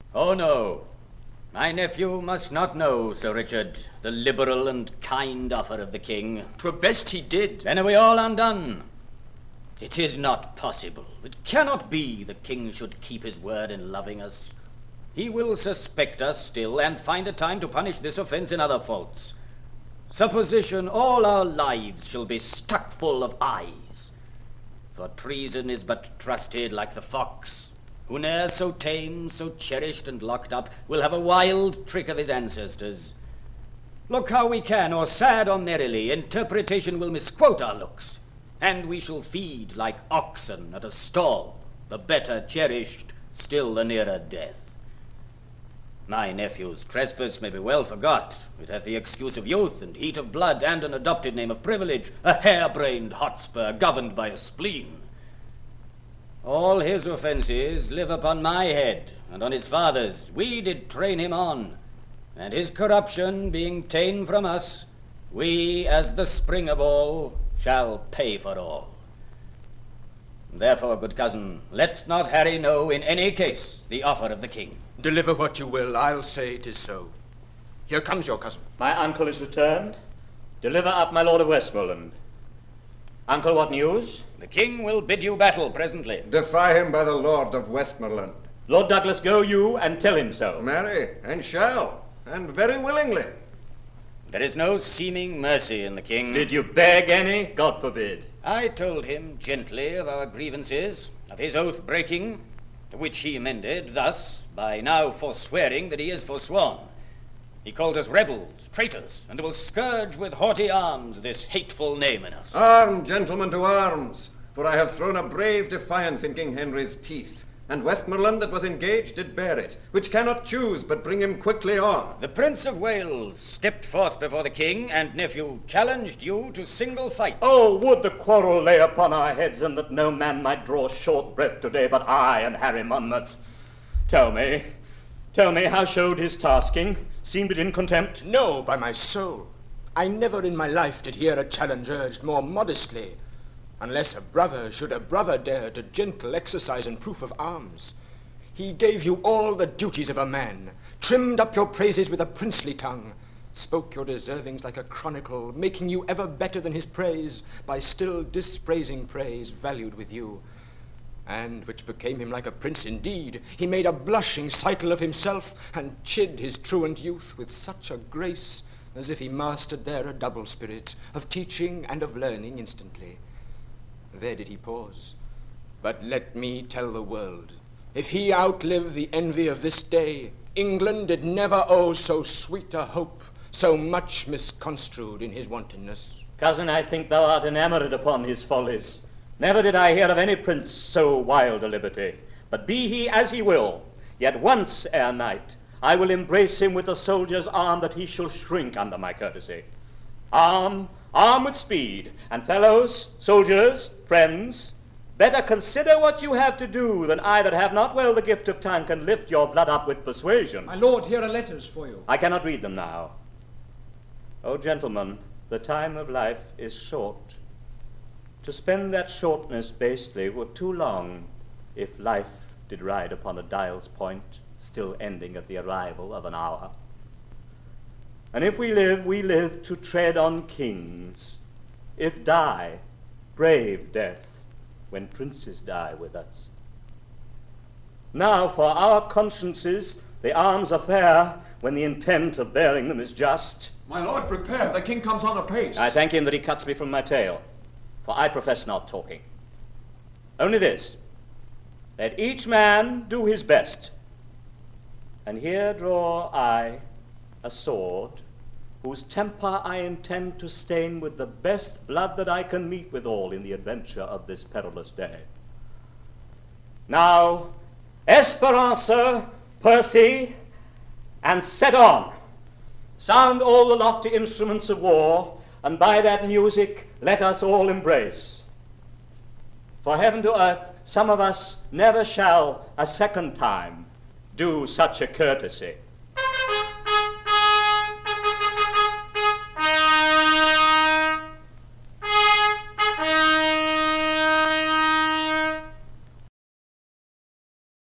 Oh no, my nephew must not know, Sir Richard, the liberal and kind offer of the king. 'Twere best he did. Then are we all undone. It is not possible. It cannot be the king should keep his word in loving us. He will suspect us still, and find a time to punish this offence in other faults. Supposition all our lives shall be stuck full of eyes. For treason is but trusted like the fox, who ne'er so tame, so cherished and locked up, will have a wild trick of his ancestors. Look how we can, or sad or merrily, interpretation will misquote our looks, and we shall feed like oxen at a stall, the better cherished, still the nearer death. My nephew's trespass may be well forgot. It hath the excuse of youth and heat of blood, and an adopted name of privilege, a hair-brained Hotspur governed by a spleen. All his offences live upon my head, and on his father's. We did train him on, and his corruption being ta'en from us, we, as the spring of all, shall pay for all. Therefore, good cousin, let not Harry know in any case the offer of the king. Deliver what you will, I'll say it is so. Here comes your cousin. My uncle is returned. Deliver up my lord of Westmoreland. Uncle, what news? The king will bid you battle presently. Defy him by the Lord of Westmoreland. Lord Douglas, go you and tell him so. Marry, and shall, and very willingly. There is no seeming mercy in the king. Did you beg any? God forbid. I told him gently of our grievances, of his oath breaking, which he amended thus, by now forswearing that he is forsworn. He calls us rebels, traitors, and will scourge with haughty arms this hateful name in us. Arm, gentlemen, to arms, for I have thrown a brave defiance in King Henry's teeth, and Westmoreland that was engaged did bear it, which cannot choose but bring him quickly on. The Prince of Wales stepped forth before the king, and nephew challenged you to single fight. Oh, would the quarrel lay upon our heads, and that no man might draw short breath today but I and Harry Monmouth. Tell me, how showed his tasking? Seemed it in contempt? No, by my soul. I never in my life did hear a challenge urged more modestly, unless a brother should a brother dare to gentle exercise and proof of arms. He gave you all the duties of a man, trimmed up your praises with a princely tongue, spoke your deservings like a chronicle, making you ever better than his praise, by still dispraising praise valued with you. And which became him like a prince indeed, he made a blushing cycle of himself, and chid his truant youth with such a grace, as if he mastered there a double spirit, of teaching and of learning instantly. There did he pause. But let me tell the world, if he outlive the envy of this day, England did never owe so sweet a hope, so much misconstrued in his wantonness. Cousin, I think thou art enamoured upon his follies. Never did I hear of any prince so wild a liberty. But be he as he will, yet once ere night I will embrace him with a soldier's arm, that he shall shrink under my courtesy. Arm with speed, and fellows, soldiers, friends, better consider what you have to do than I that have not well the gift of tongue can lift your blood up with persuasion. My lord, here are letters for you. I cannot read them now. O gentlemen, the time of life is short. To spend that shortness basely were too long, if life did ride upon a dial's point, still ending at the arrival of an hour. And if we live to tread on kings. If die, brave death, when princes die with us. Now for our consciences the arms are fair, when the intent of bearing them is just. My lord, prepare, the king comes on apace. I thank him that he cuts me from my tale, for I profess not talking. Only this, let each man do his best. And here draw I a sword, whose temper I intend to stain with the best blood that I can meet withal in the adventure of this perilous day. Now, Esperanza, Percy, and set on. Sound all the lofty instruments of war, and by that music let us all embrace. For heaven to earth, some of us never shall a second time do such a courtesy.